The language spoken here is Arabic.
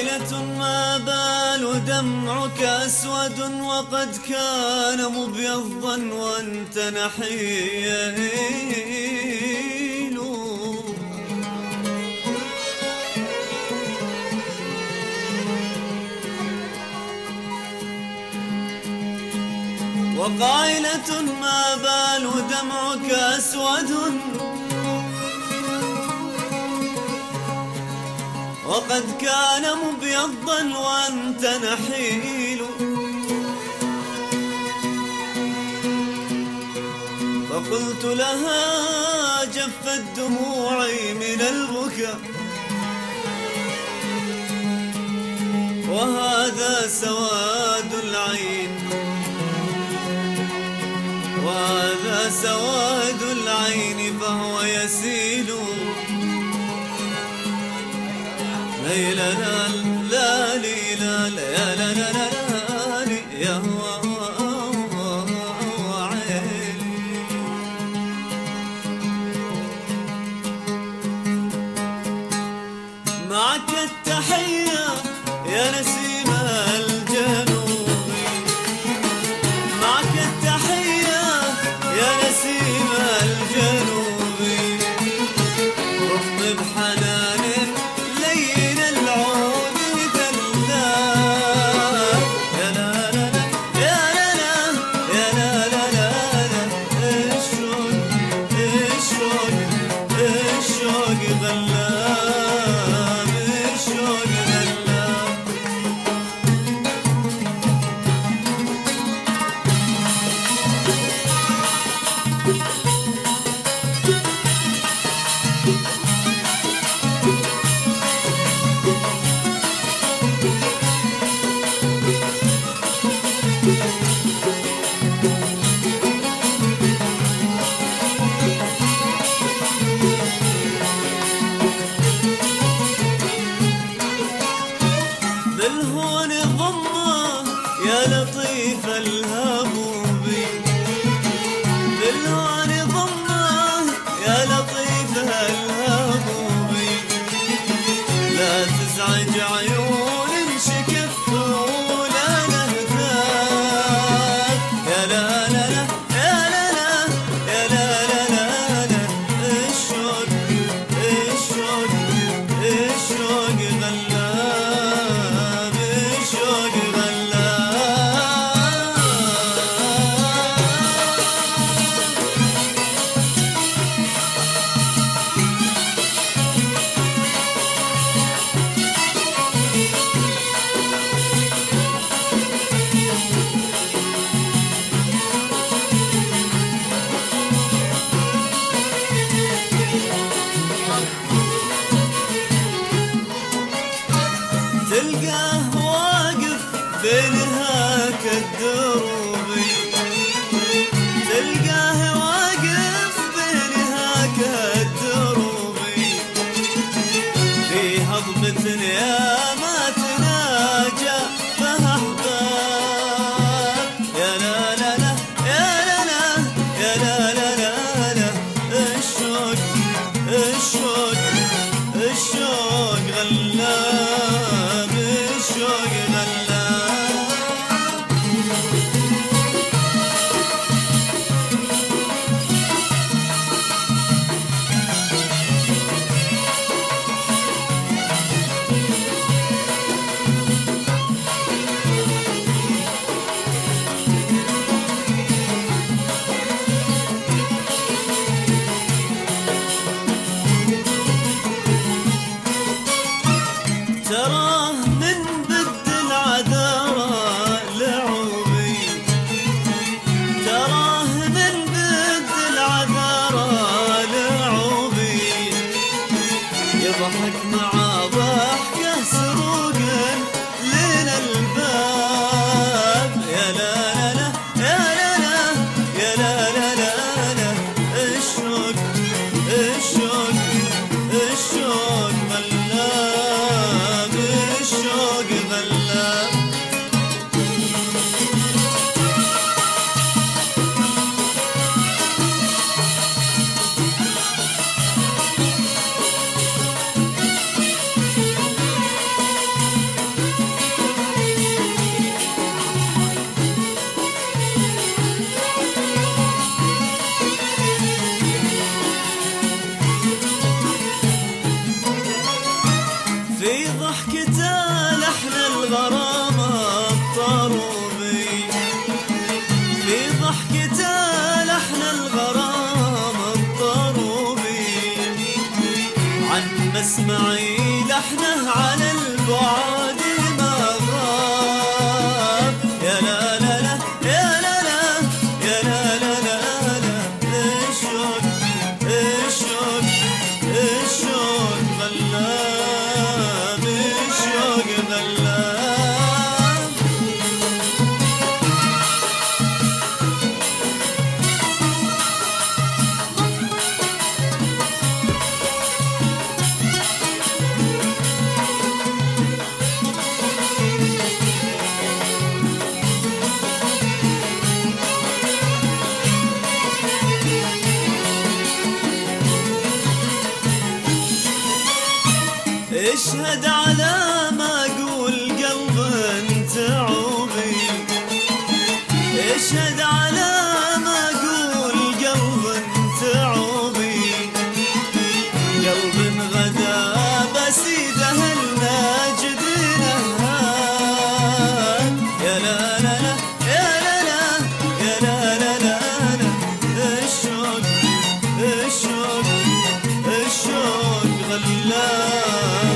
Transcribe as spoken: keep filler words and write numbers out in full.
وقيلة ما بال دمعك أسود وقد كان مبيضا وأنت نحيل. وقائلة ما بال دمعك أسود وقد كان مبيضا وأنت نحيل. فقلت لها جفت دموعي من البكاء وهذا سواد العين وهذا سواد العين فهو يسيل. ليلى لا لا لي لا لا لا لا لا لي يا هو عيني. معك التحية يا نسيم الجنوب، معك التحية يا نسيم الجنوب. رفض بحنان لين العود دلال. يا لا لا لا يا لا لا يا لا لا لا لا. الشوق الشوق الشوق غلاب، الشوق غلاب. بالهون ضمه يا لطيف الهبوبي، بالهون ضمه يا لطيف الهبوبي. لا تزعج عيون انشكت ولا نهتاب. يا لا لا لا يا لا لا يا لا لا لا لا. الشوق الشوق الشوق غلاب، الشوق غلاب. تلقاه واقف بين هاك الدروب، تلقاه واقف بين هاك الدروب. في هضبة يا ما تناجى فيها أحباب. يا لا لا لا يا لا لا يا لا لا لا لا. الشوق الشوق الشوق غلاب، الشوق غلاب. تراه من بد العذارى لعوبي، تراه من بد العذارى لعوبي. يضحك مع ضحكه سروق لين الباب. يا لا لا لا يا لا لا يا لا لا لا لا. الشوق الشوق الشوق غلاب، في ضحكته لحن الغرامة الطروبي، في ضحكته لحن الغرامة الطروبي، عن مسمعي لحنه على البعاد ما غاب. يا لا لا لا يا لا لا يا لا لا لا لا الشوق الشوق الشوق غلاب، الشوق غلاب. اشهد على ما اقول قلب انت عوبي، اشهد على ما اقول قلب انت عوبي، قلب غدا بسيده الناجد نهان. يا لا لا لا يا لا لا يا لا لا لا لا الشوق الشوق الشوق غلاب.